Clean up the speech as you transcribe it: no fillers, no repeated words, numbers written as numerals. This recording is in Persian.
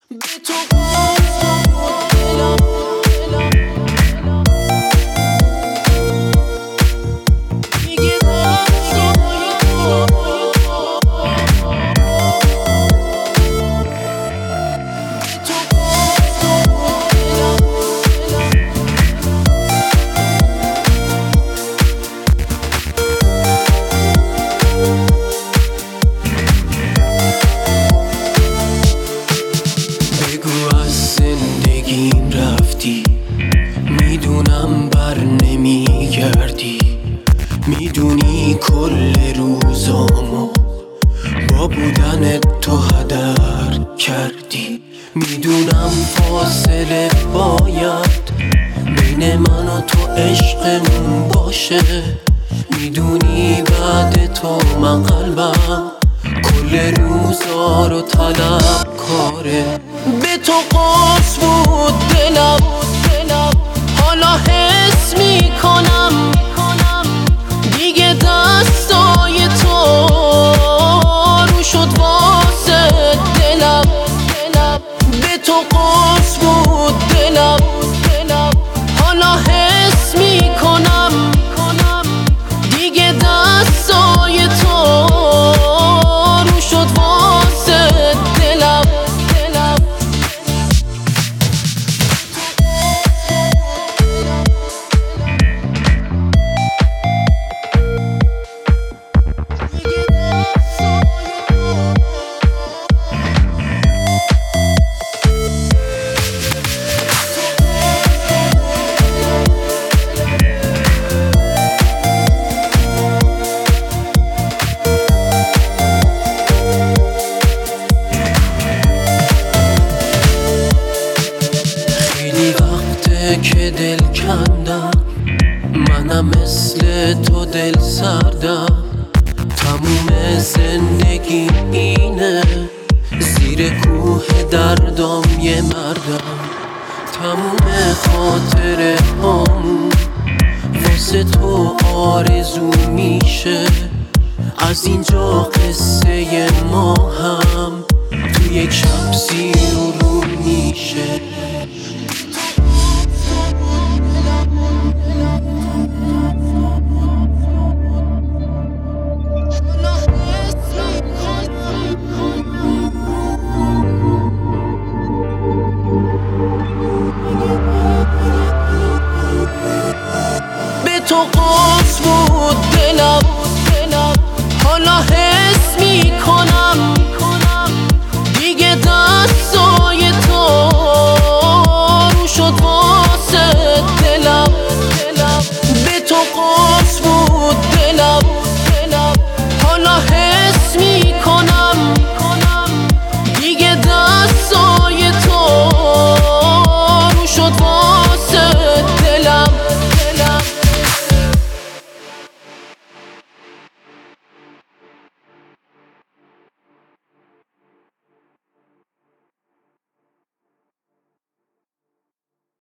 به تو دلم میگه دستای تو بگو از زندگیم رفتی، میدونم بر نمیگردی، میدونی کل روزامو با بودن تو هدر کردی، میدونم فاصله باید بین من و تو عشقمون باشه، میدونی بعد تو من قلبم کل روزا رو طلب کاره. به تو قرص بود دلم، حالا حس میکنم دیگه دستای تو رو شد واسه دلم. به تو قرص بود دلم، حالا حس میکنم دیگه دستای تو رو شد واسه دلم. که دل کندم منم مثل تو دل سردم، تموم زندگی اینه زیر کوه دردام یه مردم، تموم خاطره هامون واسه تو آرزو میشه، از اینجا قصه ما هم تو یک شب زیر و رو میشه. به تو قرص بود دلم، حالا حس میکنم